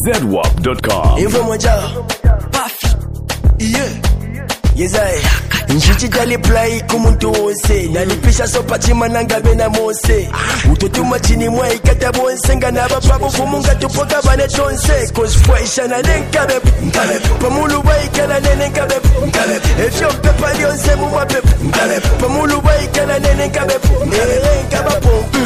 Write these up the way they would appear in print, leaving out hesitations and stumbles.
ZWAP.com. Info moja Puffy. Yeah. Yes I. Nchichi jali play kumuntu wose. Nalipisha sopa chima nangabe na mose. Utotuma chini mwa ikata bonse. Ngana bababu fumunga tupoka bane tonse. Cause fwaisha na nenkabe. Pamulu waika na nenkabe. Efyo pepa lionse muwa pepe. Pamulu waika na nenkabe. Nenkabe pompe.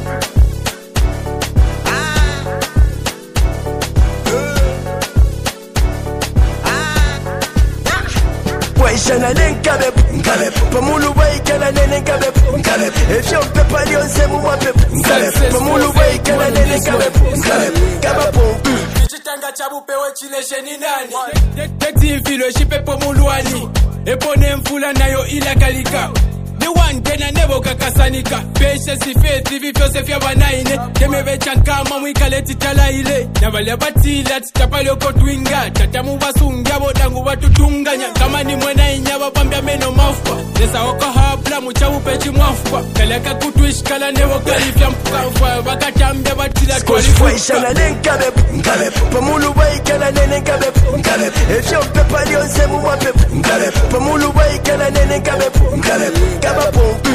Shana nenkabe pamulu waikana nenkabe efyo pepa lionse muwa pepe pamulu waikana nenkabe kaba pompe Chitanga chabupewe chilesheni nani Tekzimfilo shipepo muluani Epone mfula nayo ila kalika Ni one tena nebo kakasanika Peshe si faith vifyo se fya banaine Temebe chankama mwikaleti tala ile Navale batila titapale oko twinga Tatamu basunga bodangu batutunganya Kama ni mwena inyaba bambia meno mafpa Nesa wako hapla muchabu pechi mwafpa Kaleka kutwish kala nebo kalifya mpuka Bakatambia batila tuwali fuka Shana nenkabe pamulu waikana nenkabe efyo pepa lionse muwa pepe pamulu waikana nenkabe kaba pompe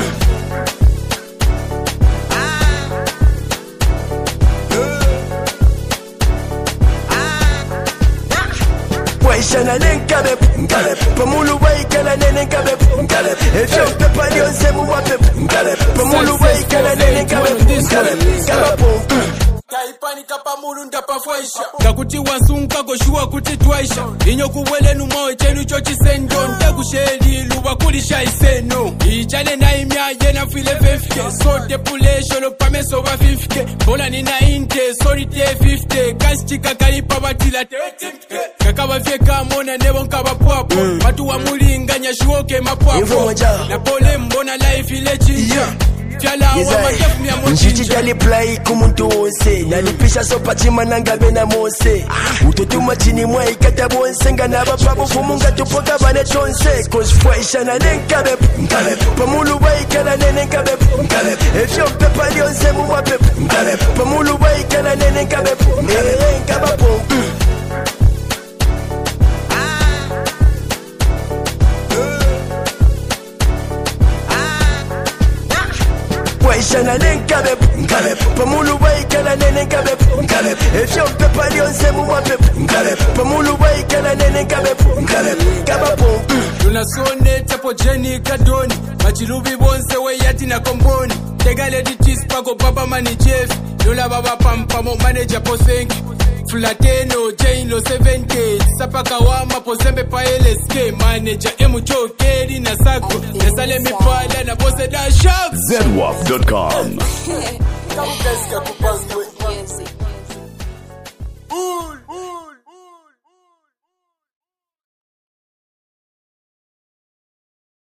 Shana nenkabe pamulu waikana nenkabe efyo pepa lionse muwa pepe pamulu waikana nenkabe kaba pompe Kaipani kapa mulu ndapafwaisha Kakuti wansunga goshua kuti twaisha Inyo kuwele numawe chenu chochi sendo Ntakusheli luwa kulisha iseno Ichane na imya yena file 50K So depulation opame soba 50K Bola ni na inte sorry te 50 Kasichika kalipa batila te 18K Kakaba fieka mona nebo nkaba puapo Matu wa mulinga nyashuoke mapuapo Na pole mbona life ile chinja Nchichi jali play kumuntu wose. Nalipisha sopa chima nangabe na mose. Utotuma chini mwa ikata bonse. Ngana bababu fumunga tupoka bane tonse. Cause fwaisha na nenkabe pamulu waikana nenkabe efyo pepa lionse muwa pepe pamulu waikana nenkabe kaba pompe Shana nenkabe pamulu waikana nenkabe efyo pepa lionse muwa pepe pamulu waikana nenkabe kaba pompe Tunasone tapo jeni kadoni Machilubi bonse we yati na komboni Tegale di chispago baba mani jeff Lola baba pampamo manager posenki Flateno jailo 7K Sapaka wama pozembe pa LSK Manager emu chokeri na sako Nesale mipala na bose da shop ZWAP.com. Kamu kazi kakupangwe